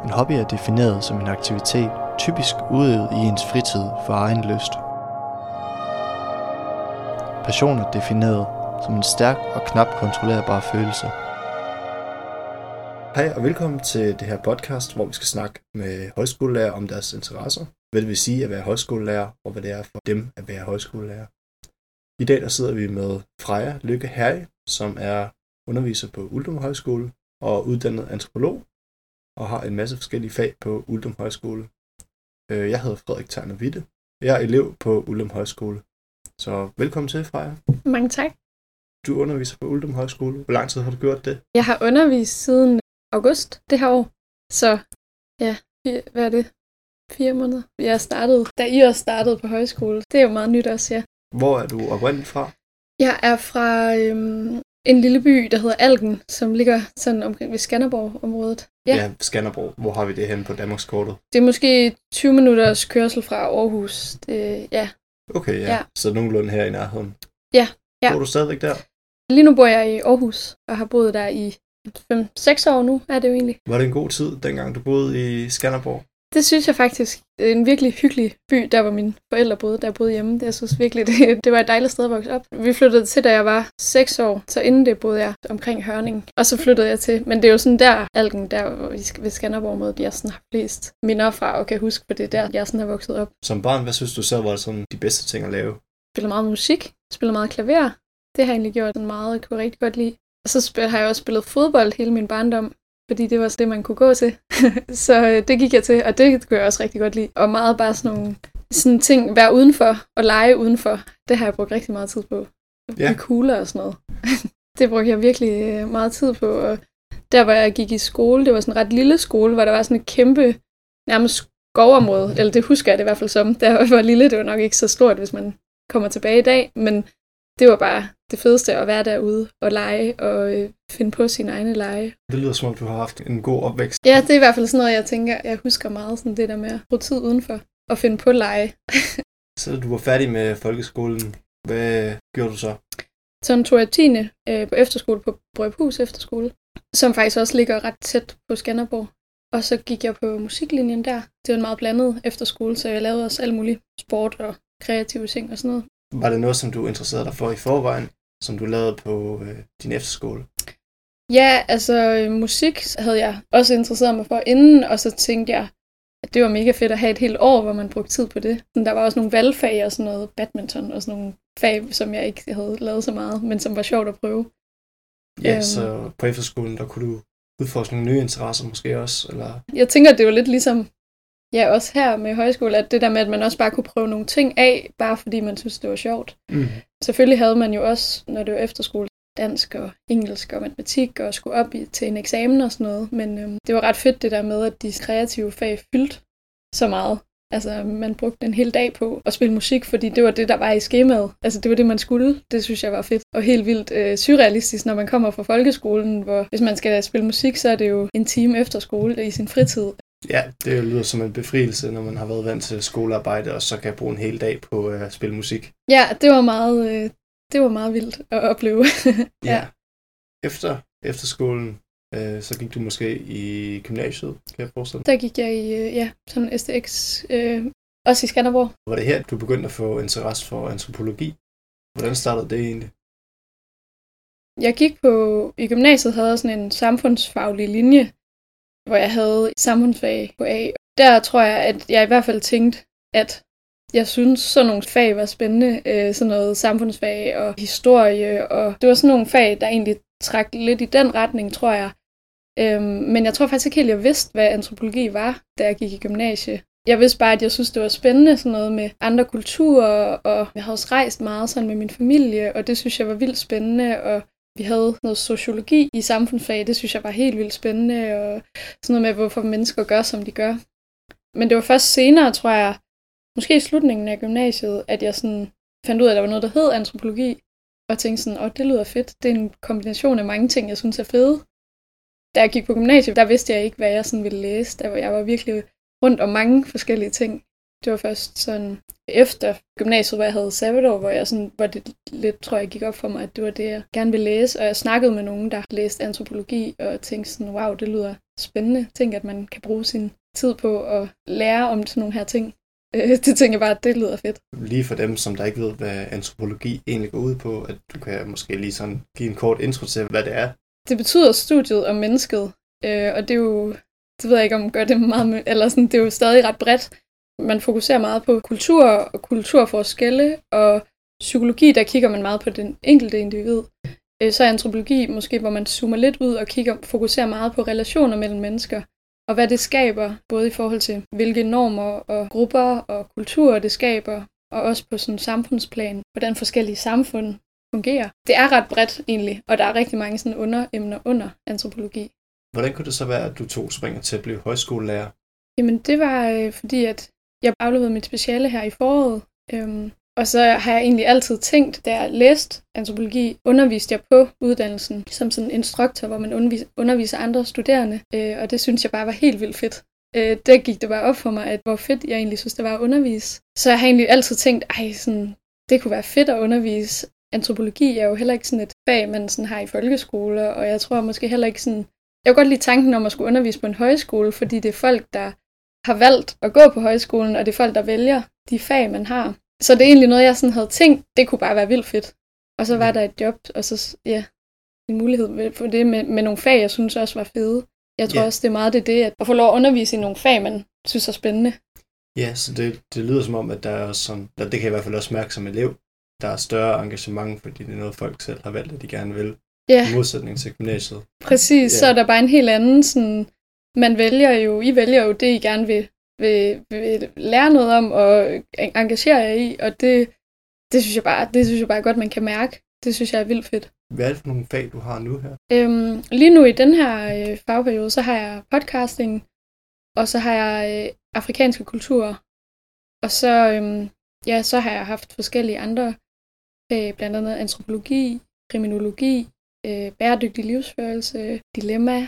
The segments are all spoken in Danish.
En hobby er defineret som en aktivitet, typisk udøvet i ens fritid for egen lyst. Passion er defineret som en stærk og knap kontrollerbar følelse. Hej og velkommen til det her podcast, hvor vi skal snakke med højskolelærer om deres interesser. Hvad det vil sige at være højskolelærer, og hvad det er for dem at være højskolelærer. I dag der sidder vi med Freja Lykke Herrig, som er underviser på Uldum Højskole og uddannet antropolog, og har en masse forskellige fag på Uldum Højskole. Jeg hedder Frederik Tegner Witte. Jeg er elev på Uldum Højskole. Så velkommen til, Freja. Mange tak. Du underviser på Uldum Højskole. Hvor lang tid har du gjort det? Jeg har undervist siden august det her år. Så ja, hvad er det? 4 måneder. Jeg startede, da I også startede på højskole. Det er jo meget nyt også, ja. Hvor er du oprindeligt fra? Jeg er fra en lille by, der hedder Alken, som ligger sådan omkring ved Skanderborg-området. Ja, Skanderborg. Hvor har vi det henne på Danmarkskortet? Det er måske 20 minutters kørsel fra Aarhus. Ja. Okay, ja. Så nogenlunde her i nærheden. Ja. Bor du stadigvæk der? Lige nu bor jeg i Aarhus, og har boet der i 5-6 år nu, er det jo egentlig. Var det en god tid, dengang du boede i Skanderborg? Det synes jeg faktisk. Det er en virkelig hyggelig by, der hvor mine forældre boede, der jeg boede hjemme. Jeg synes virkelig, det var et dejligt sted at vokse op. Vi flyttede til, da jeg var 6 år, så inden det boede jeg omkring Hørning. Og så flyttede jeg til. Men det er jo sådan der, Alken, der ved Skanderborg-området, jeg sådan har flest minder fra, og kan huske, for det der, jeg sådan har vokset op. Som barn, hvad synes du så var sådan de bedste ting at lave? Spiller meget musik, spiller meget klaver. Det har jeg egentlig gjort meget, jeg kunne rigtig godt lide. Og så har jeg også spillet fodbold hele min barndom. Fordi det var det, man kunne gå til. Så det gik jeg til, og det kunne jeg også rigtig godt lide. Og meget bare sådan nogle ting, være udenfor og lege udenfor. Det har jeg brugt rigtig meget tid på. Bygge kugler og sådan noget. Det brugte jeg virkelig meget tid på. Og der, hvor jeg gik i skole, det var sådan en ret lille skole, hvor der var sådan et kæmpe, nærmest skovområde. Eller det husker jeg det i hvert fald som. Der var lille, det var nok ikke så stort, hvis man kommer tilbage i dag. Men det var bare det fedeste at være derude og lege og finde på sine egne lege. Det lyder som om, du har haft en god opvækst. Ja, det er i hvert fald sådan noget, jeg tænker, jeg husker meget sådan det der med at bruge tid udenfor og finde på lege. Så du var færdig med folkeskolen. Hvad gjorde du så? Så tog jeg 10. På efterskole på Brøjhus Efterskole, som faktisk også ligger ret tæt på Skanderborg. Og så gik jeg på musiklinjen der. Det var en meget blandet efterskole, så jeg lavede også alle mulige sport og kreative ting og sådan noget. Var det noget, som du interesserede dig for i forvejen, som du lavede på din efterskole? Ja, altså musik havde jeg også interesseret mig for inden, og så tænkte jeg, at det var mega fedt at have et helt år, hvor man brugte tid på det. Der var også nogle valgfag og sådan noget badminton og sådan nogle fag, som jeg ikke havde lavet så meget, men som var sjovt at prøve. Ja, så på efterskolen, der kunne du udforske nogle nye interesser måske også? Eller? Jeg tænker, at det var lidt ligesom også her med højskole, at det der med, at man også bare kunne prøve nogle ting af, bare fordi man synes, det var sjovt. Mm. Selvfølgelig havde man jo også, når det var efterskole, dansk og engelsk og matematik, og skulle op til en eksamen og sådan noget. Men det var ret fedt det der med, at de kreative fag fyldte så meget. Altså, man brugte en hel dag på at spille musik, fordi det var det, der var i skemaet. Altså, det var det, man skulle. Det synes jeg var fedt. Og helt vildt surrealistisk, når man kommer fra folkeskolen, hvor hvis man skal spille musik, så er det jo en time efter skole i sin fritid. Ja, det lyder som en befrielse, når man har været vant til skolearbejde, og så kan bruge en hel dag på at spille musik. Ja, det var meget vildt at opleve. Ja. Efter efterskolen, så gik du måske i gymnasiet, kan jeg forestille? Der gik jeg i sådan STX, også i Skanderborg. Var det her, du begyndte at få interesse for antropologi? Hvordan startede det egentlig? Jeg gik i gymnasiet, havde sådan en samfundsfaglig linje, hvor jeg havde samfundsfag på A. Der tror jeg, at jeg i hvert fald tænkte, at jeg synes sådan nogle fag var spændende. Sådan noget samfundsfag og historie. Og det var sådan nogle fag, der egentlig trak lidt i den retning, tror jeg. Men jeg tror faktisk ikke helt, jeg vidste, hvad antropologi var, da jeg gik i gymnasie. Jeg vidste bare, at jeg synes, det var spændende, sådan noget med andre kulturer. Og jeg havde også rejst meget sådan med min familie, og det synes jeg var vildt spændende. Og vi havde noget sociologi i samfundsfag, det synes jeg var helt vildt spændende, og sådan noget med, hvorfor mennesker gør, som de gør. Men det var først senere, tror jeg, måske i slutningen af gymnasiet, at jeg sådan fandt ud af, at der var noget, der hed antropologi, og tænkte sådan, det lyder fedt. Det er en kombination af mange ting, jeg synes er fede. Da jeg gik på gymnasiet, der vidste jeg ikke, hvad jeg sådan ville læse. Jeg var virkelig rundt om mange forskellige ting. Det var først sådan efter gymnasiet, hvor jeg havde sabbatår, hvor det lidt, tror jeg, gik op for mig, at det var det, jeg gerne ville læse. Og jeg snakkede med nogen, der læste antropologi, og tænkte sådan, wow, det lyder spændende. Tænk, at man kan bruge sin tid på at lære om sådan nogle her ting. Det tænker jeg bare, at det lyder fedt. Lige for dem, som der ikke ved, hvad antropologi egentlig går ud på, at du kan måske lige sådan give en kort intro til, hvad det er. Det betyder studiet om mennesket, og det er jo, det ved jeg ikke, om gør det meget, eller sådan, det er jo stadig ret bredt. Man fokuserer meget på kultur og kulturforskelle, og psykologi, der kigger man meget på den enkelte individ. Så er antropologi måske, hvor man zoomer lidt ud og fokuserer meget på relationer mellem mennesker, og hvad det skaber, både i forhold til, hvilke normer og grupper og kulturer det skaber, og også på sådan samfundsplan, hvordan forskellige samfund fungerer. Det er ret bredt egentlig, og der er rigtig mange sådan underemner under antropologi. Hvordan kunne det så være, at du tog springer til at blive højskolelærer? Jamen det var fordi, at jeg afleverede mit speciale her i foråret, og så har jeg egentlig altid tænkt, da jeg læste antropologi, underviste jeg på uddannelsen som sådan en instruktor, hvor man underviser andre studerende, og det synes jeg bare var helt vildt fedt. Der gik det bare op for mig, at hvor fedt jeg egentlig synes, det var at undervise. Så jeg har egentlig altid tænkt, det kunne være fedt at undervise. Antropologi er jo heller ikke sådan et fag, man sådan har i folkeskoler, og jeg tror måske heller ikke sådan... Jeg kunne godt lide tanken om at skulle undervise på en højskole, fordi det er folk, der har valgt at gå på højskolen, og det er folk, der vælger de fag, man har. Så det er egentlig noget, jeg sådan havde tænkt, det kunne bare være vildt fedt. Og så var der et job, og så en mulighed for det med nogle fag, jeg synes også var fede. Jeg tror også, det er meget det, at få lov at undervise i nogle fag, man synes er spændende. Ja, så det lyder som om, at der er sådan, det kan jeg i hvert fald også mærke som elev, der er større engagement, fordi det er noget, folk selv har valgt, at de gerne vil. Ja. I modsætning til gymnasiet. Præcis, så er der bare en helt anden sådan, I vælger jo det, I gerne vil lære noget om og engagere jer i, og det synes jeg bare godt, man kan mærke. Det synes jeg er vildt fedt. Hvad er det for nogle fag, du har nu her? Lige nu i den her fagperiode, så har jeg podcasting, og så har jeg afrikanske kulturer, og så har jeg haft forskellige andre fag, blandt andet antropologi, kriminologi, bæredygtig livsførelse, dilemma,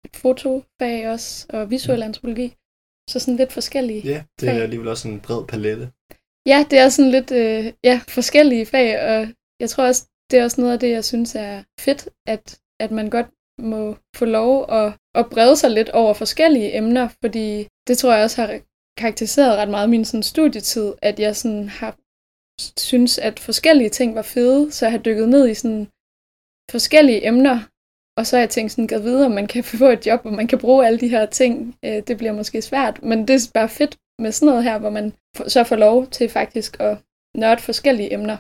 fotofag også, og visuel antropologi. Så sådan lidt forskellige Ja, det er alligevel også en bred palette. Ja, det er sådan lidt forskellige fag, og jeg tror også, det er også noget af det, jeg synes er fedt, at man godt må få lov at brede sig lidt over forskellige emner, fordi det tror jeg også har karakteriseret ret meget min sådan studietid, at jeg sådan har synes, at forskellige ting var fede, så jeg har dykket ned i sådan forskellige emner, og så har jeg tænkt sådan, gad videre, om man kan få et job, hvor man kan bruge alle de her ting. Det bliver måske svært, men det er bare fedt med sådan noget her, hvor man så får lov til faktisk at nørde forskellige emner.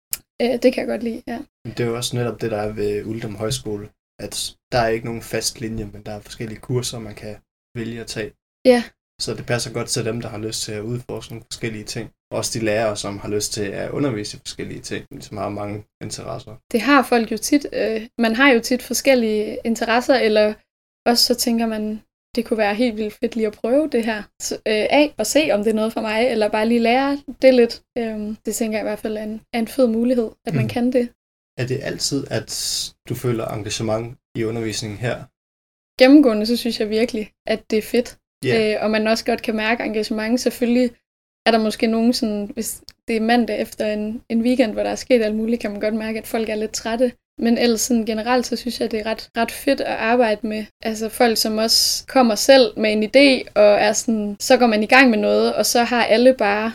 Det kan jeg godt lide, ja. Det er jo også netop det, der er ved Uldum Højskole, at der er ikke nogen fast linje, men der er forskellige kurser, man kan vælge at tage. Ja. Så det passer godt til dem, der har lyst til at udforske nogle forskellige ting. Også de lærere, som har lyst til at undervise i forskellige ting, som har mange interesser. Det har folk jo tit. Man har jo tit forskellige interesser, eller også så tænker man, det kunne være helt vildt fedt lige at prøve det her af, og se, om det er noget for mig, eller bare lige lære det lidt. Det tænker jeg i hvert fald er en fed mulighed, at man kan det. Er det altid, at du føler engagement i undervisningen her? Gennemgående, så synes jeg virkelig, at det er fedt. Yeah. Og man også godt kan mærke engagement. Selvfølgelig er der måske nogen sådan, hvis det er mandag efter en weekend, hvor der er sket alt muligt, kan man godt mærke, at folk er lidt trætte. Men ellers sådan generelt, så synes jeg, det er ret fedt at arbejde med. Altså folk, som også kommer selv med en idé, og er sådan, så går man i gang med noget, og så har alle bare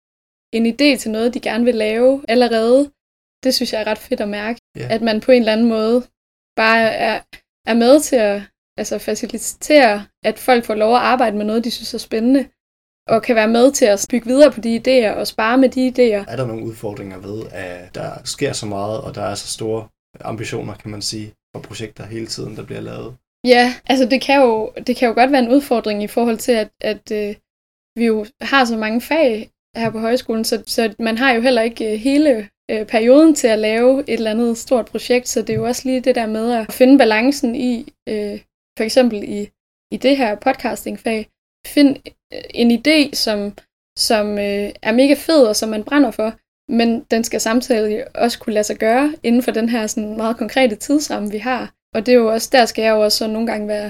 en idé til noget, de gerne vil lave allerede. Det synes jeg er ret fedt at mærke. Yeah. At man på en eller anden måde bare er med til at facilitere, at folk får lov at arbejde med noget, de synes er spændende, og kan være med til at bygge videre på de idéer og spare med de idéer. Er der nogle udfordringer ved, at der sker så meget, og der er så store ambitioner, kan man sige, og projekter hele tiden, der bliver lavet? Ja, altså det kan jo godt være en udfordring i forhold til, at vi jo har så mange fag her på højskolen, så man har jo heller ikke hele perioden til at lave et eller andet stort projekt, så det er jo også lige det der med at finde balancen i, for eksempel i det her podcastingfag, find en idé, som er mega fed, og som man brænder for, men den skal samtidig også kunne lade sig gøre inden for den her sådan meget konkrete tidsramme, vi har. Og det er jo også, der skal jeg jo også så nogle gange være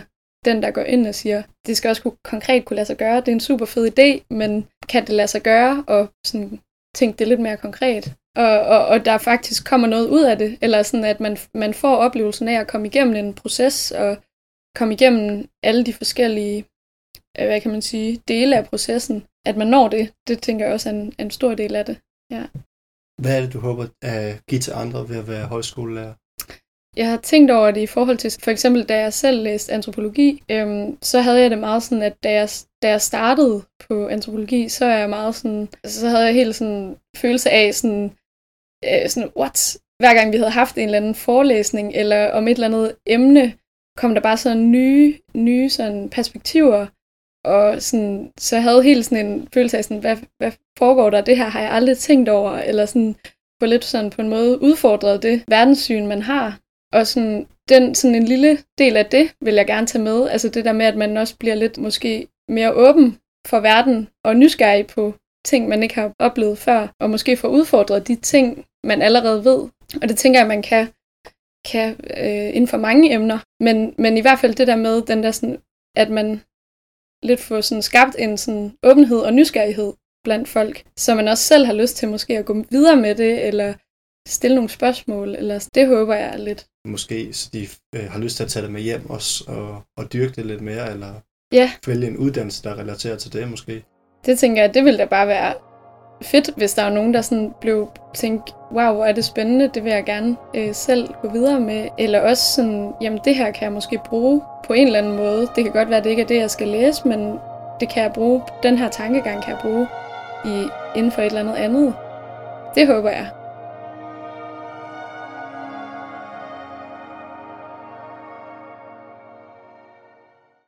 den, der går ind og siger, det skal også konkret kunne lade sig gøre. Det er en super fed idé, men kan det lade sig gøre? Og sådan tænke det lidt mere konkret. Og der faktisk kommer noget ud af det, eller sådan, at man får oplevelsen af at komme igennem en proces, og komme igennem alle de forskellige, hvad kan man sige, dele af processen. At man når det tænker jeg også er en stor del af det. Ja. Hvad er det, du håber at give til andre ved at være højskolelærer? Jeg har tænkt over det i forhold til, for eksempel da jeg selv læste antropologi, så havde jeg det meget sådan, at da jeg startede på antropologi, så er jeg meget sådan, så havde jeg helt sådan følelse af sådan what? Hver gang vi havde haft en eller anden forelæsning, eller om et eller andet emne, kom der bare sådan nye sådan perspektiver, og sådan, så jeg havde helt sådan en følelse af sådan, hvad foregår der? Det her har jeg aldrig tænkt over, eller sådan på lidt sådan på en måde udfordret det verdenssyn, man har. Og sådan en lille del af det vil jeg gerne tage med. Altså det der med, at man også bliver lidt måske mere åben for verden og nysgerrig på ting, man ikke har oplevet før. Og måske få udfordret de ting, man allerede ved. Og det tænker jeg, man kan inden for mange emner. Men i hvert fald det der med, den der sådan, at man lidt får sådan skabt en sådan åbenhed og nysgerrighed blandt folk. Så man også selv har lyst til måske at gå videre med det, eller stille nogle spørgsmål, eller det håber jeg lidt. Måske, så de har lyst til at tage det med hjem også, og dyrke det lidt mere, eller vælge en uddannelse, der relaterer til det måske. Det tænker jeg, det ville da bare være fedt, hvis der var nogen, der sådan blev tænkt, wow, hvor er det spændende, det vil jeg gerne selv gå videre med. Eller også sådan, jamen det her kan jeg måske bruge på en eller anden måde. Det kan godt være, det ikke er det, jeg skal læse, men det kan jeg bruge, den her tankegang kan jeg bruge inden for et eller andet. Det håber jeg.